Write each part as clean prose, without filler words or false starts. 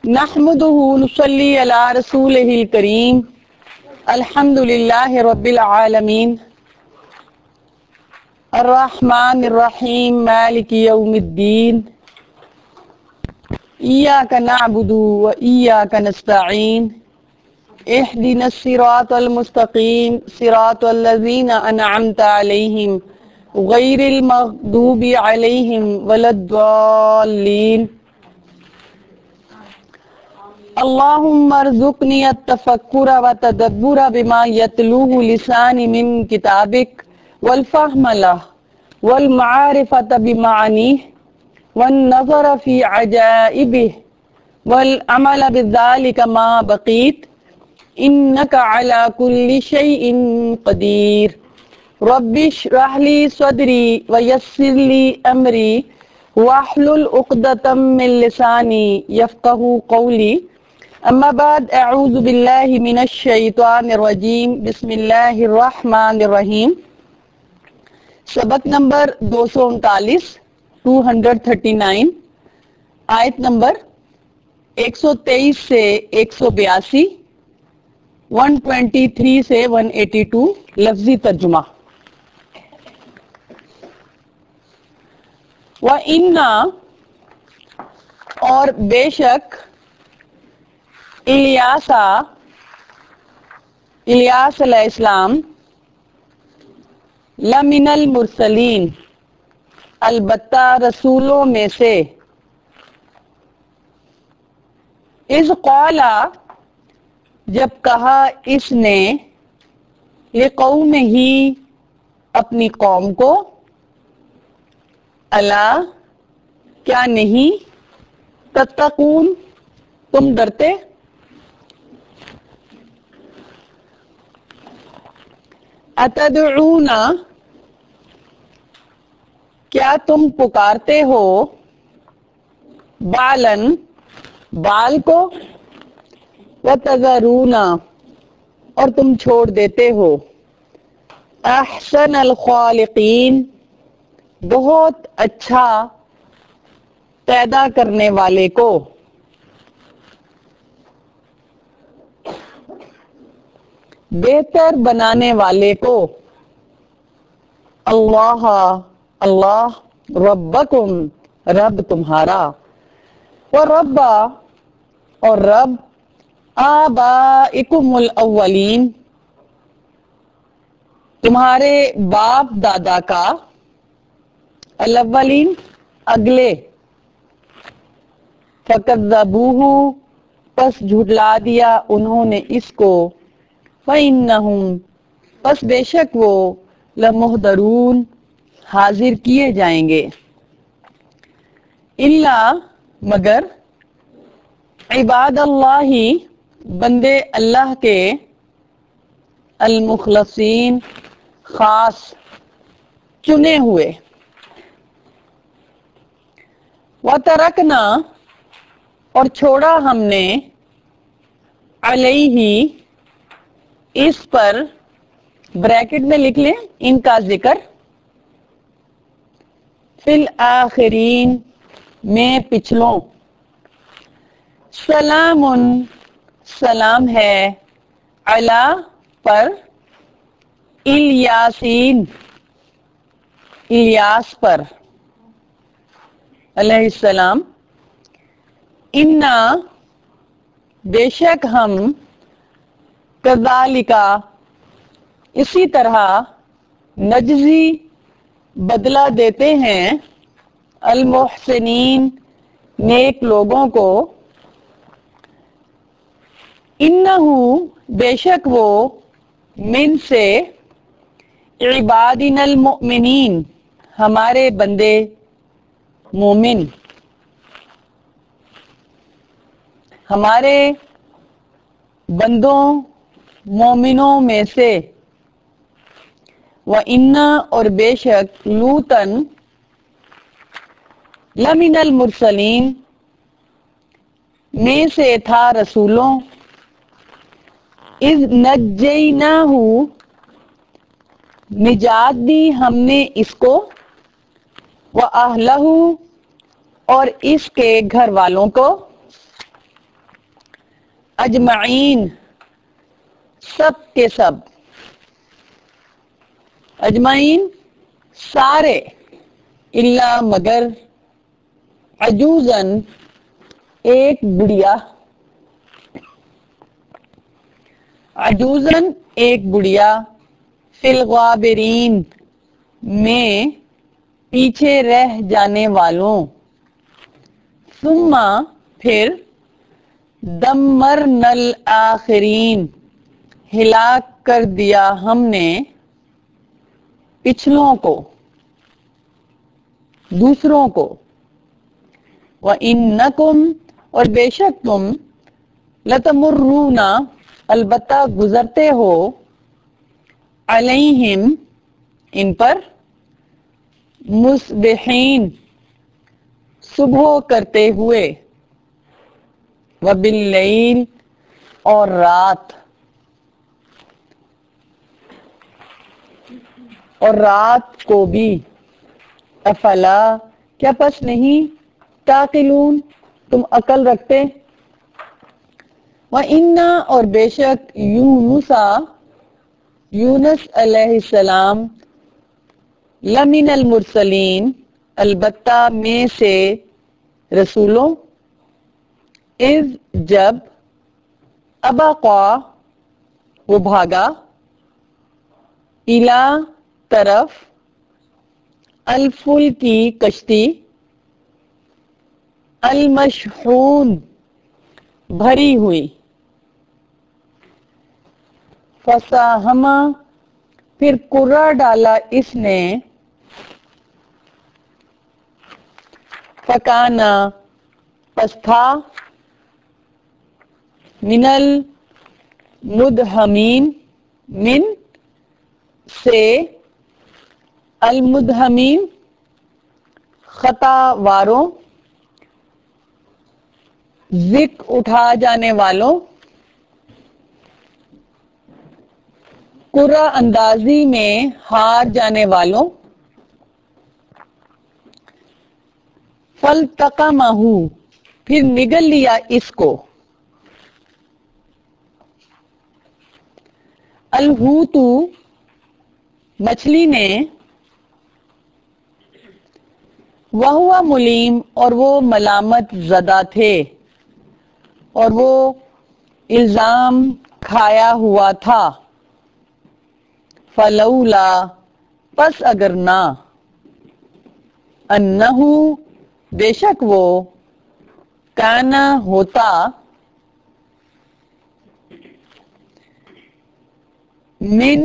نحمده نصلي على رسوله الكريم الحمد لله رب العالمين الرحمن الرحيم مالك يوم الدين إياك نعبد وإياك نستعين اهدنا الصراط المستقيم صراط الذين أنعمت عليهم غير المغضوب عليهم ولا الضالين اللهم ارزقني التفكر والتدبر بما يتلوه لساني من كتابك والفهم له والمعرفة بمعانيه والنظر في عجائبه والعمل بذلك ما بقيت إنك على كل شيء قدير رب اشرح لي صدري ويسر لي أمري واحلل عقدة من لساني يفقه قولي اما بعد اعوذ باللہ من الشیطان الرجیم بسم اللہ الرحمن الرحیم سبق نمبر 239 239 آیت نمبر 123 سے 182 123 سے 182 لفظی ترجمہ وَإِنَّا اور بے شک الیاس علیہ السلام لمن المرسلین البتہ رسولوں میں سے اذ قال جب کہا اس نے لقومہ اپنی قوم کو الا کیا نہیں تتقون تم ڈرتے اتدعون کیا تم پکارتے ہو بالن بال کو وتذرون اور تم چھوڑ دیتے ہو احسن الخالقین بہت اچھا پیدا کرنے والے کو بہتر بنانے والے کو اللہ اللہ ربکم رب تمہارا ورب اور رب آبائکم الاولین تمہارے باپ دادا کا الاولین اگلے فکذبوہ پس جھٹلا دیا انہوں نے اس کو فَإِنَّهُمْ پس بے شک وہ لَمُحْضَرُونَ حاضر کیے جائیں گے الا مگر عباد اللہ بندے اللہ کے المخلصین خاص چنے ہوئے وَتَرَكْنَا اور چھوڑا ہم نے علیہ اس پر بریکٹ میں لکھ لیں ان کا ذکر فی الآخرین میں پچھلوں سلام سلام ہے علی پر الیاسین الیاس پر علیہ السلام انا بے شک ہم کذالک اسی طرح نجزی بدلہ دیتے ہیں المحسنین نیک لوگوں کو انہو بے شک وہ من سے عبادنا المؤمنین ہمارے بندے مومن ہمارے بندوں مومنوں میں سے وَإِنَّا اور بے شک لوطن لمن المرسلین میں سے تھا رسولوں اذ نجیناہ نجات دی ہم نے اس کو وَأَهْلَهُ اور اس کے گھر والوں کو اجمعین سب کے سب، اجمعین سارے، الا مگر، عجوزن ایک بڑھیا، عجوزن ایک بڑھیا، فی الغابرین میں پیچھے رہ جانے والوں، ثم پھر دمرنا الآخرین ہلاک کر دیا ہم نے پچھلوں کو، دوسروں کو، وَإِنَّكُمْ اور بے شک تم، لَتَمُرُّونَ البتہ گزرتے ہو، علیہم ان پر، مصبحین صبح کرتے ہوئے، وباللیل اور رات، اور رات کو بھی، افلا کیا پس نہیں، تعقلون تم عقل رکھتے، وَإِنَّا اور بے شک یونس علیہ السلام، لمن المرسلین البتہ میں سے رسولوں، اذ جب، ابقا وہ بھاگا، الا طرف، الفل کی کشتی، المشحون بھری ہوئی، فساہم پھر کرہ ڈالا اس نے، فکانا پس تھا، من المدہمین من سے، المدہمین خطا واروں، ذک اٹھا جانے والوں، قرعہ اندازی میں ہار جانے والوں، فَالْتَقَمَهُ پھر نگل لیا اس کو، الحوت مچھلی نے، وَهُوَ ملیم اور وہ ملامت زدہ تھے، اور وہ الزام کھایا ہوا تھا، فلولا پس اگر نہ، انہو بے شک وہ، کانا ہوتا، من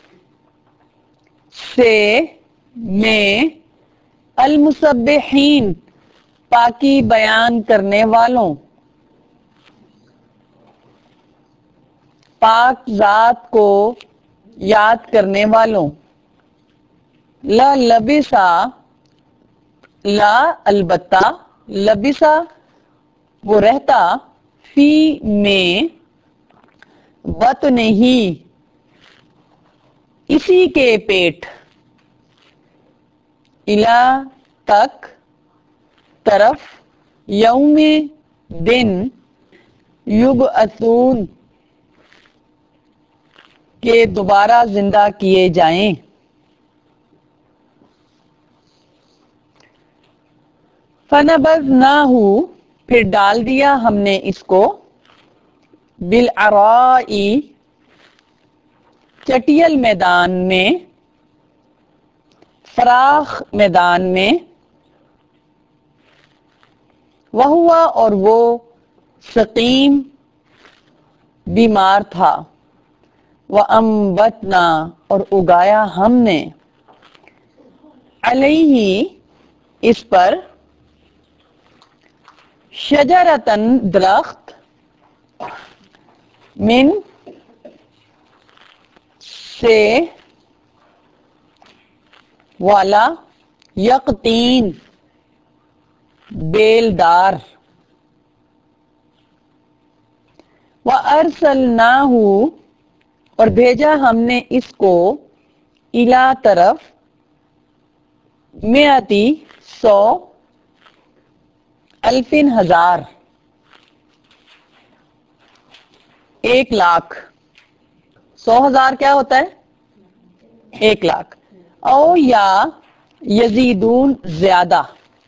سے میں، المسبحین پاکی بیان کرنے والوں، پاک ذات کو یاد کرنے والوں، لا لبسا لا البتہ، لبسا وہ رہتا، فی میں، بطن ہی اسی کے پیٹ، الا تک، طرف، یوم دن، یبعثون کہ دوبارہ زندہ کیے جائیں، فَنَبَذْنَاهُ پھر ڈال دیا ہم نے اس کو، بِالْعَرَاءِ چٹیل میدان میں، فراخ میدان میں، وَهُوَ اور وہ، سقیم بیمار تھا، وَأَنبَتْنَا اور اگایا ہم نے، علیہ اس پر، شجرتاً درخت، من سے والا، یقطین بیلدار، وَأَرْسَلْنَاهُ اور بھیجا ہم نے اس کو، اِلی طرف، مئتی 100، الفٍ ہزار، 1,00,000. 100,000 کیا ہوتا ہے؟ 1,00,000. او یا یزیدون زیادہ،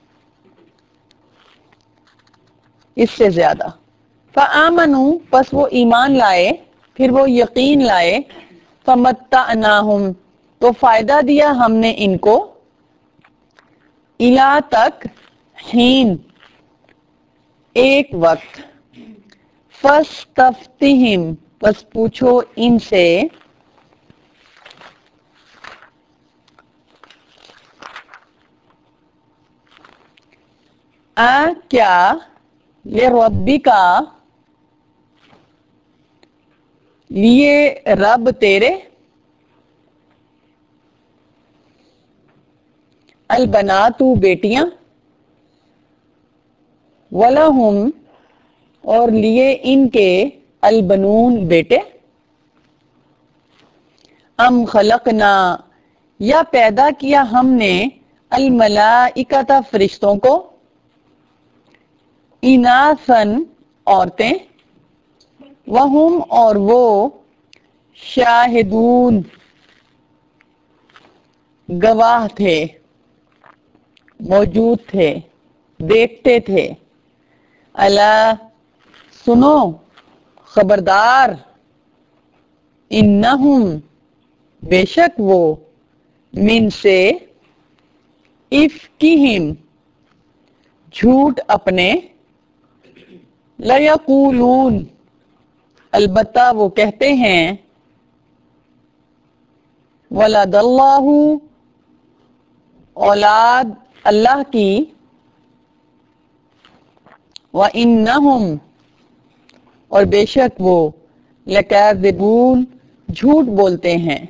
اس سے زیادہ. فآمنوا پس وہ ایمان لائے، پھر وہ یقین لائے. فمتعناہم تو فائدہ دیا ہم نے ان کو، الا تک، حین ایک وقت. فاستفتہم پس پوچھو ان سے، کیا لربکا لیے رب تیرے، البنات بیٹیاں، ولہم اور لیے ان کے، البنون بیٹے. ام خلقنا یا پیدا کیا ہم نے، الملائکۃ فرشتوں کو، اناثن عورتیں، وہم اور وہ، شاہدون گواہ تھے، موجود تھے، دیکھتے تھے. الا سنو، خبردار، انہم بے شک وہ، من سے، افکہم جھوٹ اپنے، لیقولون البتہ وہ کہتے ہیں، ولد اللہ اولاد اللہ کی، وانہم اور بے شک وہ، لکاذبون جھوٹ بولتے ہیں.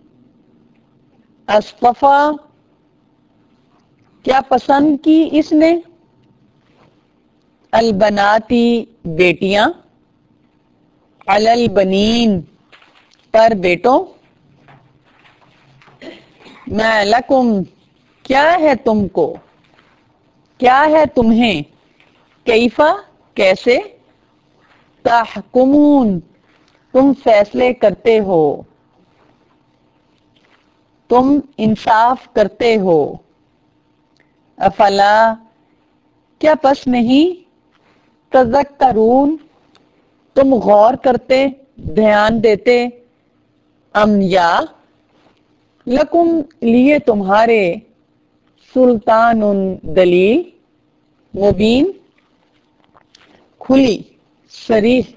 اصطفیٰ کیا پسند کی اس نے، البناتی بیٹیاں، علی البنین پر بیٹوں. ما لکم کیا ہے تم کو، کیا ہے تمہیں، کیفا کیسے، تحکمون تم فیصلے کرتے ہو، تم انصاف کرتے ہو. افلا کیا پس نہیں، تذکرون تم غور کرتے، دھیان دیتے. ام یا لکم لیے تمہارے، سلطان دلیل، مبین کھلی صریح.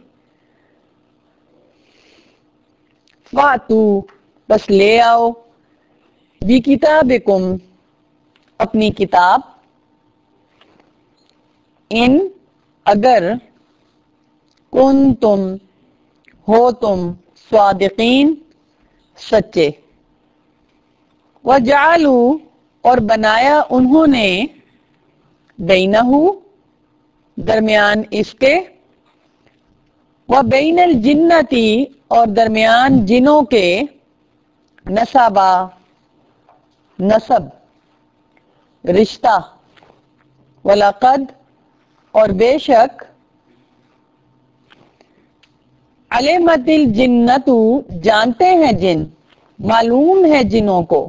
فاتو بس لے آؤ، بکتابکم اپنی کتاب، ان اگر، کنتم ہو تم، صادقین سچے. وجعلوا اور بنایا انہوں نے، بینہ درمیان اس کے، وبین الجنتی اور درمیان جنوں کے، نسبا نسب رشتہ. وَلَقَدْ اور بے شک، علمت الجنۃ جانتے ہیں جن، معلوم ہے جنوں کو،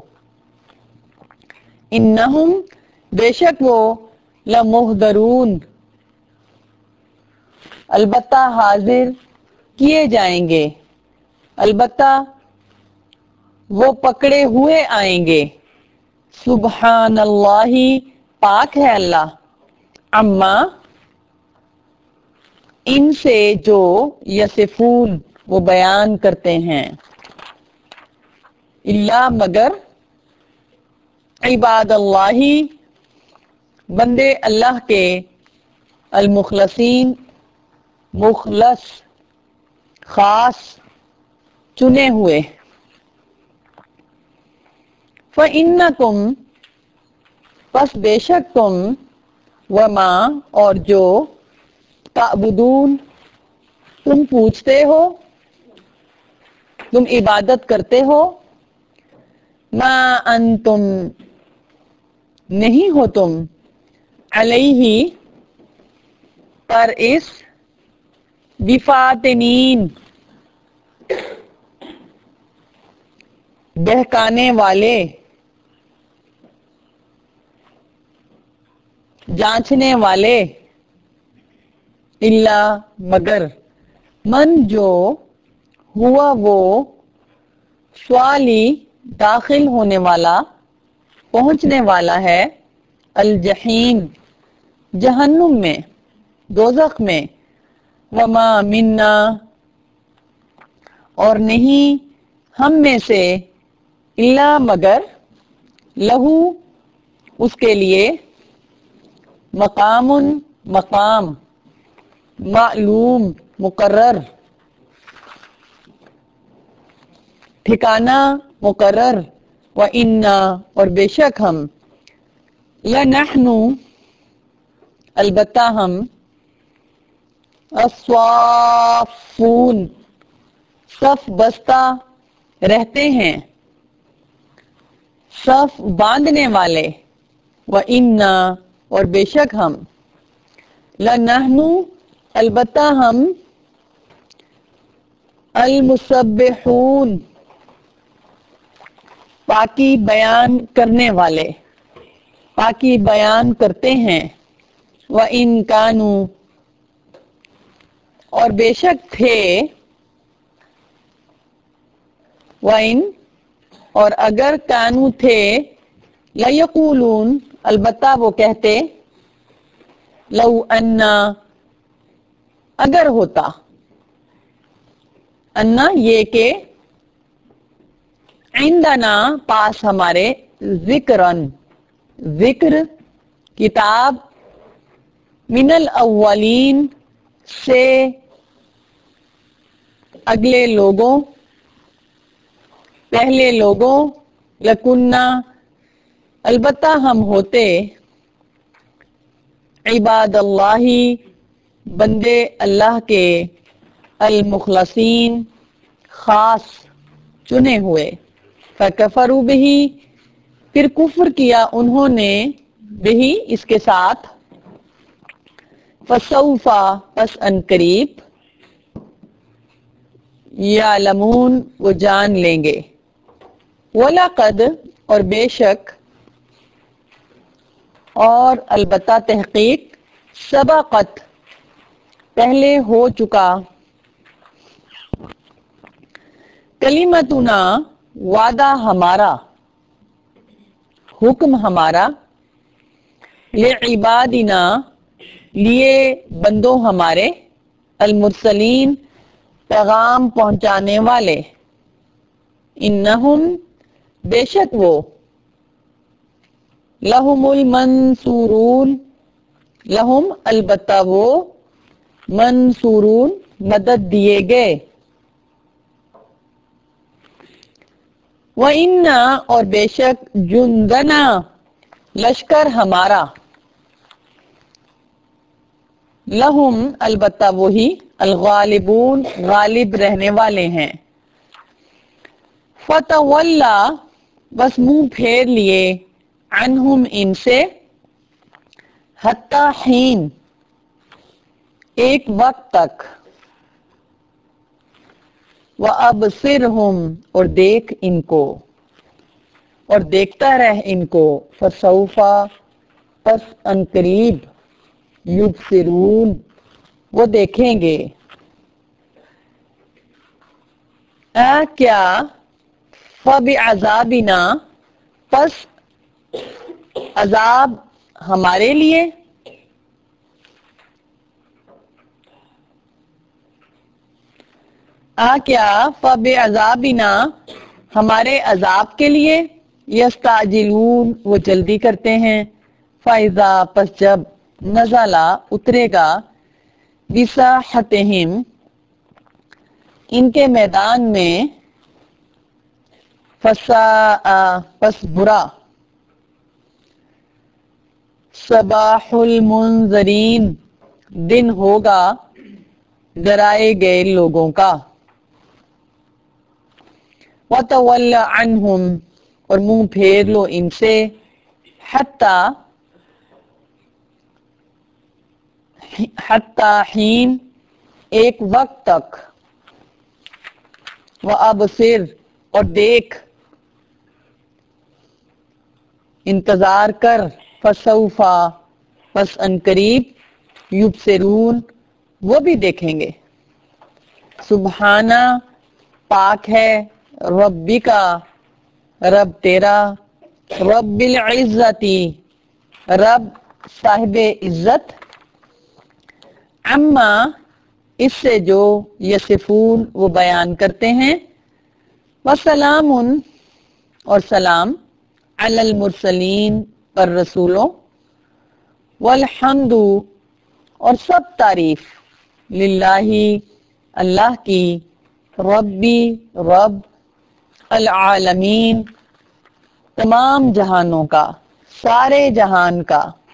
انہم بے شک وہ، لمحضرون البتہ حاضر کیے جائیں گے، البتہ وہ پکڑے ہوئے آئیں گے. سبحان اللہ پاک ہے اللہ، عما ان سے جو، یصفون وہ بیان کرتے ہیں. الا مگر، عباد اللہ بندے اللہ کے، المخلصین مخلص خاص چنے ہوئے. فَإِنَّكُمْ پس بے شک تم، وما اور جو، تعبدون تم پوچھتے ہو، تم عبادت کرتے ہو، ما انتم نہیں ہو تم، علیہ پر اس، بفاتنین بہکانے والے، جانچنے والے، الا مگر، من جو ہوا وہ سوالی داخل ہونے والا، پہنچنے والا ہے، الجحیم جہنم میں، دوزخ میں، وما منا اور نہیں ہم میں سے، الا مگر، لہو اس کے لیے، مقام مقام، معلوم مقرر، ٹھکانہ مقرر، وَإِنَّا اور بے شک ہم، لَنَحْنُ البتہ ہم، الصَّافُّونَ صف بستہ رہتے ہیں، صف باندھنے والے، وَإِنَّا اور بے شک ہم، لَنَحْنُ البتہ ہم، المسبحون پاکی بیان کرنے والے، پاکی بیان کرتے ہیں، وَإِن كَانُوا اور بے شک تھے، وَإِن اور اگر کانو تھے، لَيَقُولُونَ البتہ وہ کہتے، لَوْ أَنَّا اگر ہوتا، انا یہ کہ، عندنا پاس ہمارے، ذکرن ذکر، کتاب، من الاولین سے اگلے لوگوں، پہلے لوگوں، لکنہ البتہ ہم ہوتے، عباد اللہ بندے اللہ کے، المخلصین خاص چنے ہوئے، فکفروا بہ پھر کفر کیا انہوں نے، بہ اس کے ساتھ، فسوف پس ان قریب، یعلمون وہ جان لیں گے، وَلَقَدْ اور بے شک، اور البتہ تحقیق، سبقت پہلے ہو چکا، کلمتنا وعدہ ہمارا، حکم ہمارا، لعبادنا لیے بندوں ہمارے، المرسلین پیغام پہنچانے والے، انہم بے شک وہ، لہم المنصورون لہم البتہ وہ، منصورون مدد دیے گئے، وَإِنَّا اور بے شک، جُندَنَا لشکر ہمارا، لہم البتہ وہی، الغالبون غالب رہنے والے ہیں، فَتَوَلَّا بس منہ پھیر لیے، عنہم ان سے، حتی حین ایک وقت تک، وَأَبْصِرْهُمْ اور دیکھ ان کو، اور دیکھتا رہ ان کو، فَسَوْفَ پس ان قریب، یُبْصِرُونَ وہ دیکھیں گے، کیا، فَبِعَذَابِنَا پس عذاب ہمارے لیے، کیا، فَبِعَذَابِنَا ہمارے عذاب کے لیے، یستعجلون وہ جلدی کرتے ہیں، فَإِذَا پس جب، نزلہ اترے گا، بِسَاحَتِهِمْ ان کے میدان میں، فَسَاءَ پس برا، صباح المنذرین دن ہوگا ڈرائے گئے لوگوں کا، وَتَوَلَّ عَنْهُمْ اور منہ پھیر لو ان سے، حتی حین ایک وقت تک، وَأَبْصِرْ اور دیکھ، انتظار کر، فسوفا پس ان قریب، یبصرون وہ بھی دیکھیں گے۔ سبحانہ پاک ہے، ربی کا رب تیرا، رب العزتی رب صاحب عزت، عما اس سے جو یصفون وہ بیان کرتے ہیں، وسلام اور سلام علی المرسلین پر رسولوں، والحمد اور سب تعریف للہ اللہ کی، ربی رب العالمین تمام جہانوں کا، سارے جہان کا،